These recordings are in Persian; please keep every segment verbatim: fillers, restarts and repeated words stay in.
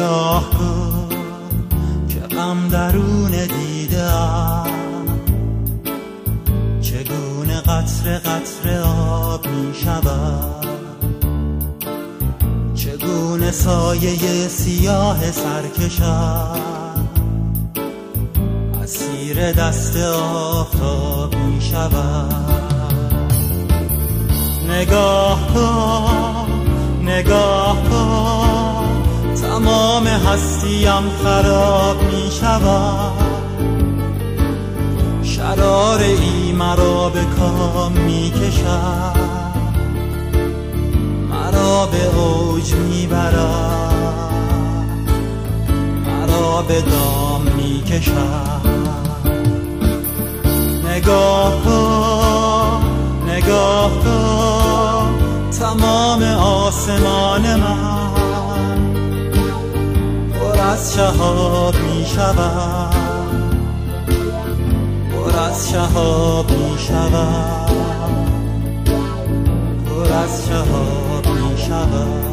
نگاه کن که غم درون دیده‌ام، چگونه قطره قطره آب می شود، چگونه سایه سیاه سرکشم اسیر دست آفتاب می شود. نگاه کن نگاه کن تمام هستیم خراب می شود، شرار ای مرا به کام می کشد، مرا به اوج می برد، مرا به دام می کشد. نگاه کن نگاه کن تمام آسمان من پر از شهاب می شود، پر از شهاب می شود، پر از شهاب می شود.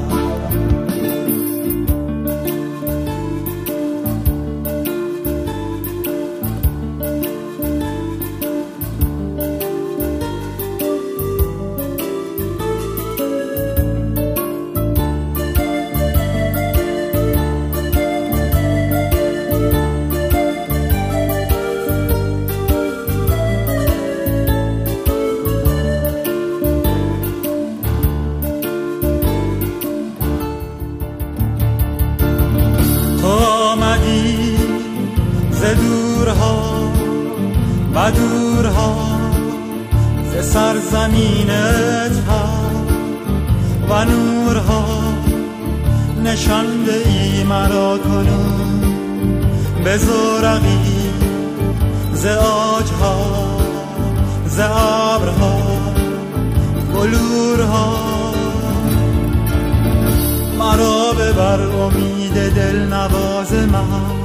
دورها و دورها ز سرزمینت ها و نورها نشانده ای مرا کنون به زورقی ز آجها ز ابرها بلورها مرا ببر امید دل نواز من،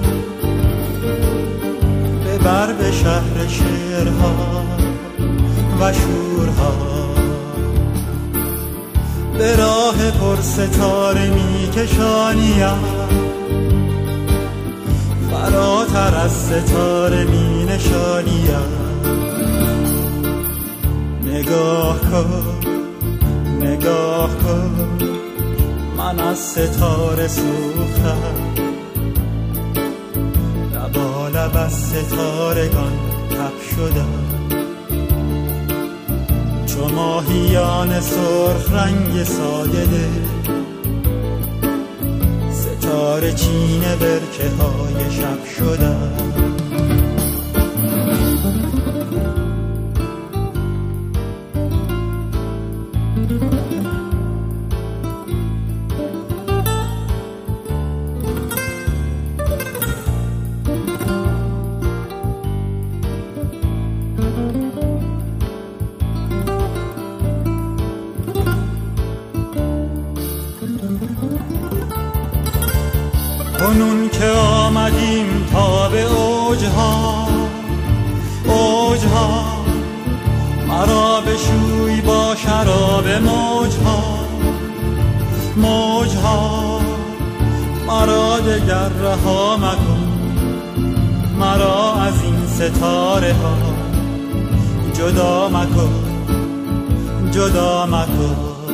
بر به شهر شعرها و شورها، به راه پر ستاره می کشانیم، فراتر از ستاره می نشانیم. نگاه کن نگاه کن من از ستاره سوختم، لب از ستارگان تب شدم، چو ماهیان سرخ رنگ ساده دل، ستاره چین برکه های شب شدم. کنون که آمدیم تا به اوجها اوجها، مرا بشوی با شراب موجها موجها، مرا دگر رها مکن، مرا از این ستاره ها جدا مکن جدا مکن.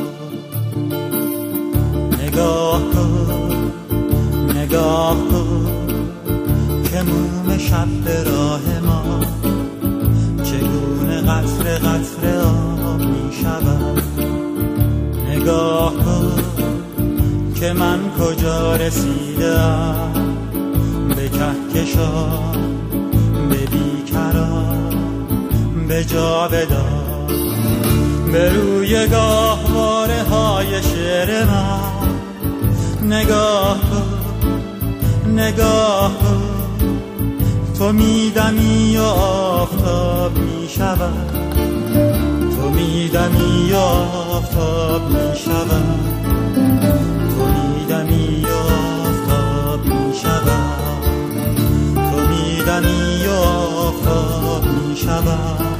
نگاه کن نگاه کن که موم شب به راه ما، چگونه قطره قطره آب می شود. نگاه کن که من کجا رسیدم، به کهکشان به بیکران به جاودان، به روی گاهواره های شعر من. نگاه کن نگاه کن تو میدمی و آفتاب می شود، تو میدمی و آفتاب می شود، تو میدمی و آفتاب می شود، تو میدمی و آفتاب می شود.